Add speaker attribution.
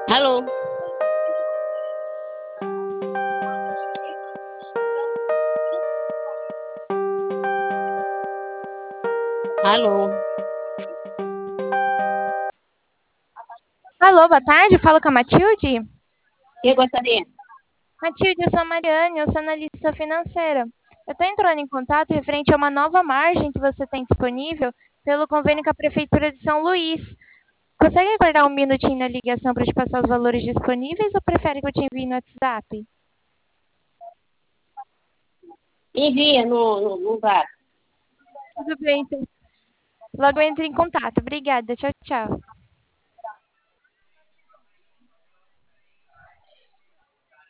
Speaker 1: Alô? Alô?
Speaker 2: Alô, boa tarde, falo com a Matilde.
Speaker 1: Quem gostaria?
Speaker 2: Matilde, eu sou a Mariane, eu sou analista financeira. Eu estou entrando em contato referente a uma nova margem que você tem disponível pelo convênio com a Prefeitura de São Luís. Consegue aguardar um minutinho na ligação para te passar os valores disponíveis ou prefere que eu te envie no WhatsApp?
Speaker 1: Envia no zap.
Speaker 2: Tudo bem, então. Logo eu entro em contato. Obrigada, tchau, tchau.